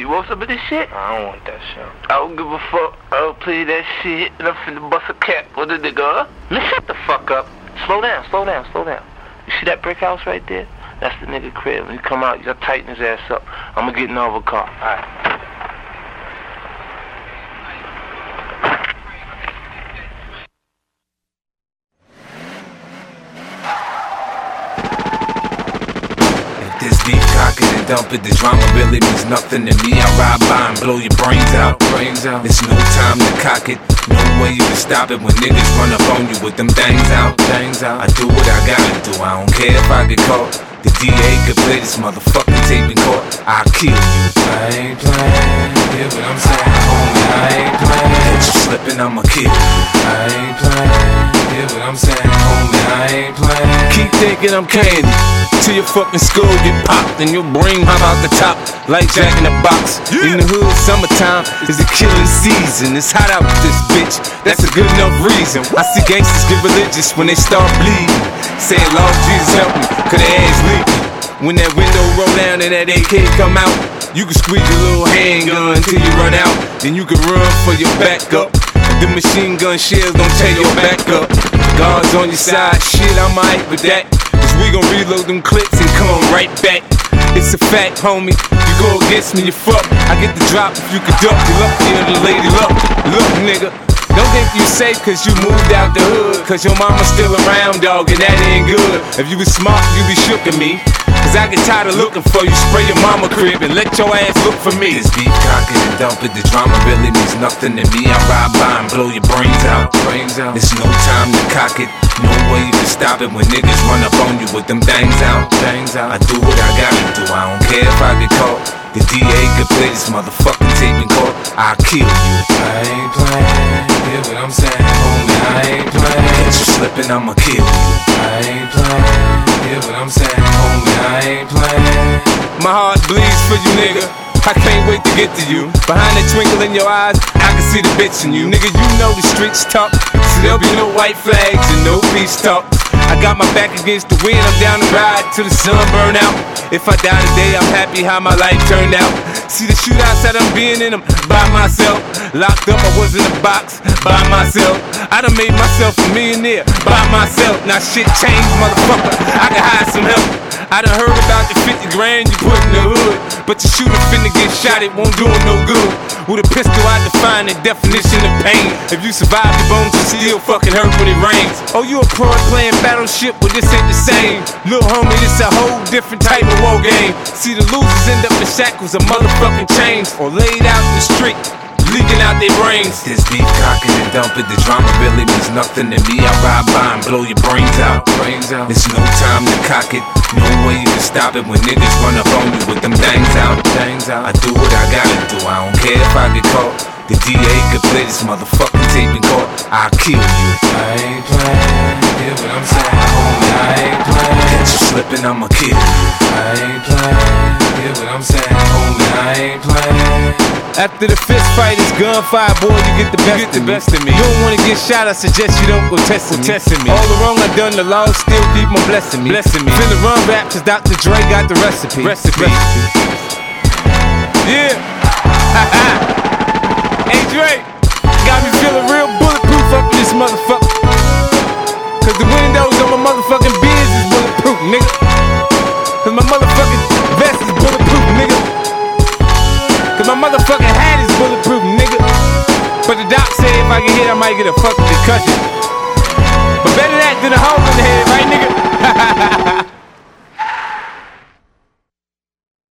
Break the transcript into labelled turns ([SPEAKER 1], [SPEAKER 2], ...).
[SPEAKER 1] You want some of this shit?
[SPEAKER 2] I don't want that shit.
[SPEAKER 1] I don't give a fuck. I don't play that shit. And I'm finna bust a cap on the nigga, huh?
[SPEAKER 2] Man, shut the fuck up. Slow down.
[SPEAKER 1] You see that brick house right there? That's the nigga crib. When you come out, you gotta tighten his ass up. I'm gonna get in over a car.
[SPEAKER 2] Alright.
[SPEAKER 3] This beef, cock it and dump it. The drama really means nothing to me. I ride by and blow your brains out. There's no time to cock it. No way you can stop it when niggas run up on you with them things out. I do what I gotta do. I don't care if I get caught. The DA could play this motherfucking tape in court. I'll kill you. I ain't playing. Hear what I'm saying, homie? I ain't playing. Catch you slipping, I'ma kill you. I ain't playing. Hear what I'm saying, homie? I ain't playing. Keep thinking I'm candy till your fucking skull get popped and your brain hop out the top like Jack in the Box. In the hood, summertime is the killing season. It's hot out with this bitch. That's a good enough reason. I see gangsters get religious when they start bleeding, saying, Lord Jesus help me, 'cause their ass leaking. When that window roll down and that AK come out, you can squeeze your little handgun until you run out. Then you can run for your backup. The machine gun shells don't tear your back up. Guards on your side, shit, I'm alright with that. Cause we gon' reload them clips and come right back. It's a fact, homie. You go against me, you fuck. I get the drop if you could duck. You lucky or the lady luck. Look, nigga, don't think you safe cause you moved out the hood. Cause your mama's still around, dog, and that ain't good. If you was smart, you be shook at me. Cause I get tired of looking for you. Spray your mama crib and let your ass look for me. This beef, cock it and dump it. The drama really means nothing to me. I ride by and blow your brains out. There's no time to cock it. No way you can stop it when niggas run up on you with them things out. I do what I gotta do. I don't care if I get caught. The DA could play this motherfucking tape in court. I'll kill you. I ain't playing. Hear what I'm saying, homie? I ain't playing. Catch you slipping, I'ma kill you. I ain't playing. Hear what I'm saying, homie? I ain't playing. My heart bleeds for you, nigga. I can't wait to get to you. Behind that twinkle in your eyes, I can see the bitch in you. Nigga, you know the streets talk, so there'll be no white flags and no peace talk. I got my back against the wind, I'm down to ride till the sun burn out. If I die today, I'm happy how my life turned out. See the shootouts that I'm being in them by myself. Locked up, I was in a box by myself. I done made myself a millionaire by myself. Now shit changed, motherfucker, I can hide some help. I done heard about the 50 grand you put in the hood, but your shooter finna get shot, it won't do him no good. With a pistol, I define the definition of pain. If you survive the bones, you still fucking hurt when it rains. Oh, you a pro at playing Battleship, but this ain't the same. Lil' homie, this a whole different type of war game. See, the losers end up in shackles of motherfucking chains, or laid out in the street, leaking out their brains. This beef, cock it and dump it. The drama really means nothing to me. I ride by and blow your brains out. There's no time to cock it. No way you can stop it when niggas run up on you with them things out. I do what I gotta do. I don't care if I get caught. The DA could play this motherfucking tape in court. I'll kill you. I ain't playing. Hear what I'm saying, homie? I ain't playing. Catch you slipping, I'ma kill you. I ain't playing. Hear what I'm saying, homie? I ain't playing. After the fist fight, it's gunfire, boy, you get the best of me. You don't wanna get shot, I suggest you don't go testing me. All the wrong I done, the law still keep on blessing me. Finna run rap, cause Dr. Dre got the recipe. Yeah. Hey Dre, got me feeling real bulletproof up in this motherfucker. Cause the windows on my motherfucking Benz is bulletproof, nigga. Cause my motherfucking vest is bulletproof, nigga. Cause my motherfucking hat is bulletproof, nigga. But the doc said if I get hit, I might get a fucking concussion. But better that than a hole in the head, right, nigga?